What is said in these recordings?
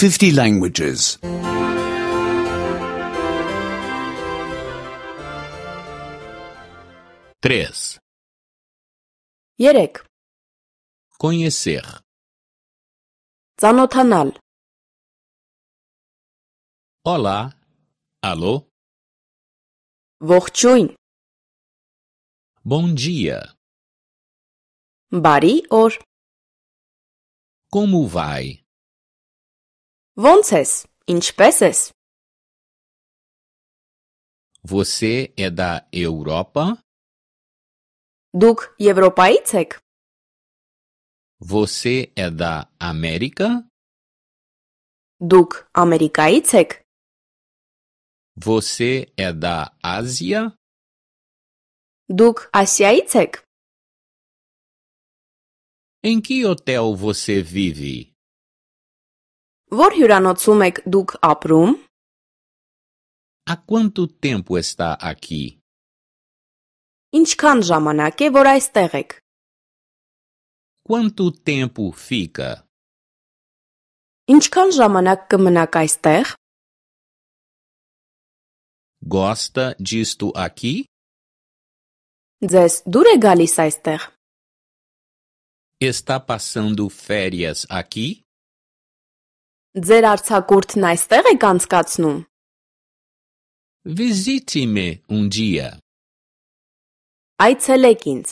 50 languages. 3. 3. Conhecer. Ծանոթանալ. Olá. Alô? Ողջույն. Bom dia. Բարի օր. Como vai? Ոնց ես? Ինչպե՞ս ես? Você é da Europa? Դուք Եվրոպայից եք? Você é da América? Դուք Ամերիկայից եք? Você é da Ásia? Դուք Ասիայից եք? Em que hotel você vive? Որ հյուրանոցում եք դուք ապրում? Há quanto tempo está aqui? Ինչքան ժամանակ է, որ այստեղ եք? Quanto tempo fica? Ինչքան ժամանակ կմնաք այստեղ? Gosta disto aqui? Ձեզ դուր է գալիս այստեղ? Está passando férias aqui? Ձեր արձակուրդն այստեղ եք անցկացնում? Visite-me um dia. Այցելեք ինձ.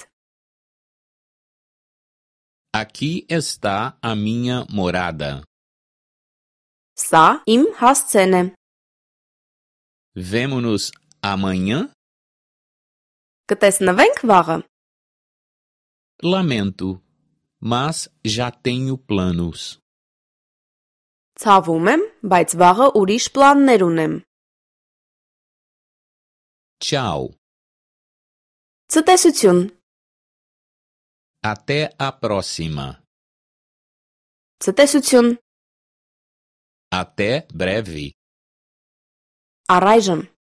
Aqui está a minha morada. Սա իմ հասցեն է. Vemo-nos amanhã? Կտեսնվենք վաղը? Lamento, mas já tenho planos. Ցավում եմ, բայց վաղը ուրիշ պլաններ ունեմ. Tchau. Ցտեսություն. Até a próxima. Ցտեսություն. Até breve. Առայժմ.